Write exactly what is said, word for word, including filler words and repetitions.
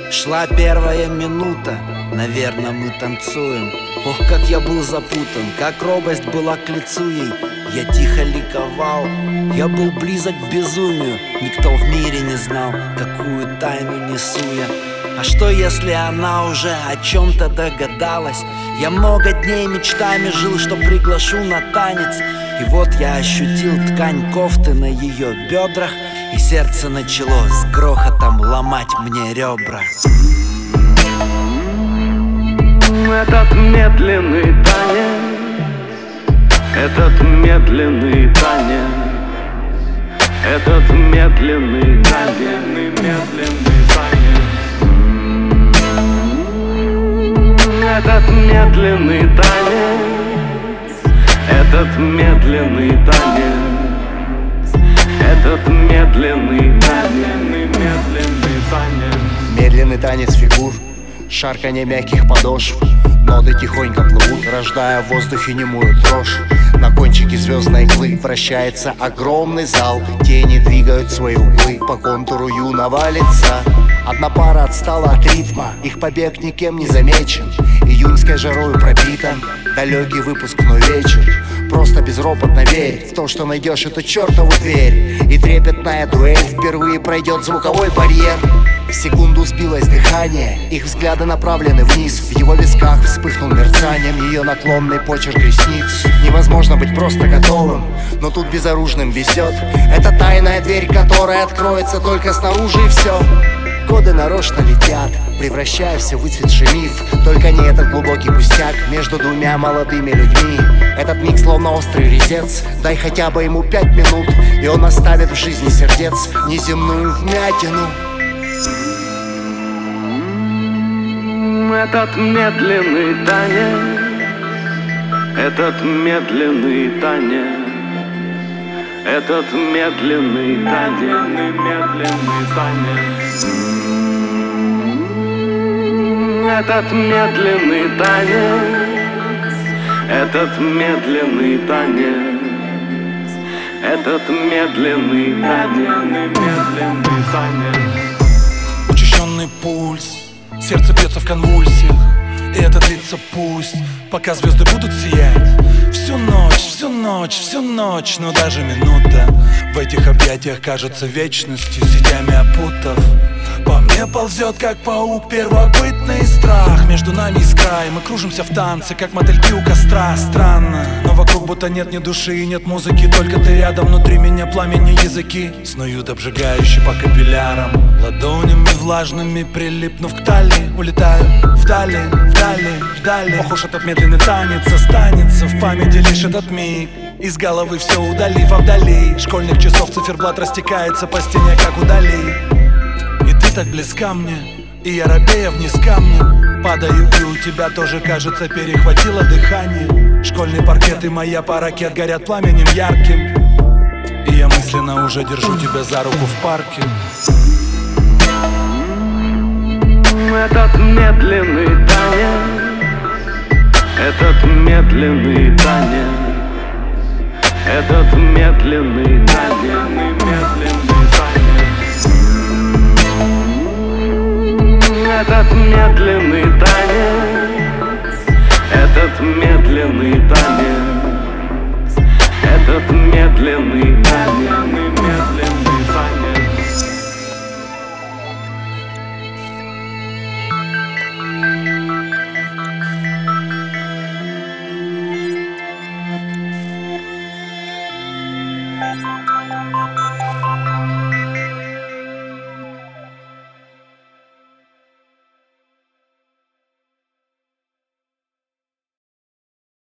Шла первая минута, наверное, мы танцуем. Ох, как я был запутан, как робость была к лицу ей. Я тихо ликовал, я был близок к безумию. Никто в мире не знал, какую тайну несу я. А что если она уже о чем-то догадалась? Я много дней мечтами жил, что приглашу на танец. И вот я ощутил ткань кофты на ее бедрах, и сердце начало с грохотом ломать мне ребра. Этот медленный танец, этот медленный танец, этот медленный танец, медленный танец, этот медленный танец, этот медленный танец, этот медленный танец, медленный танец. Медленный танец фигур, шарканье мягких подошв. Ноты тихонько плывут, рождая в воздухе немую дрожь. На кончике звездной иглы вращается огромный зал. Тени двигают свои углы по контуру юного лица. Одна пара отстала от ритма, их побег никем не замечен. Июньской жарою пропитан далекий выпускной вечер. Просто безропотно верь в то, что найдешь эту чертову дверь, и трепетная дуэль впервые пройдет звуковой барьер. В секунду сбилось дыхание, их взгляды направлены вниз. В его висках вспыхнул мерцанием ее наклонный почерк ресниц. Невозможно быть просто готовым, но тут безоружным везет. Это тайная дверь, которая откроется только снаружи, и все. Годы нарочно летят, превращая все в выцветший миф. Только не этот глубокий пустяк между двумя молодыми людьми. Этот миг словно острый резец. Дай хотя бы ему пять минут, и он оставит в жизни сердец неземную вмятину. Этот медленный танец, этот медленный танец, этот медленный танец, медленный танец, этот медленный танец, этот медленный танец, этот медленный танец, медленный танец. Учащенный пульс, сердце бьется в конвульсиях, и это длится пусть, пока звезды будут сиять. Всю ночь, всю ночь, всю ночь, но даже минута в этих объятиях кажется вечностью, сетями опутав. По мне ползет, как паук, первобытный страх. Между нами искра, и мы кружимся в танце, как мотыльки у костра. Странно, но вокруг будто нет ни души и нет музыки. Только ты рядом, внутри меня пламени языки снуют обжигающие по капиллярам. Ладонями влажными прилипнув к талии, улетаю вдали, вдали, вдали. Ох уж этот медленный танец останется в памяти лишь этот миг. Из головы все удалив, а вдали школьных часов циферблат растекается по стене, как удали. И ты так близка мне, и я робея вниз камнем падаю, и у тебя тоже, кажется, перехватило дыхание. Школьный паркет и моя пара ракет горят пламенем ярким, и я мысленно уже держу тебя за руку в парке. Этот медленный танец, этот медленный танец, этот медленный танец, медленный танец, этот медленный танец, этот медленный танец.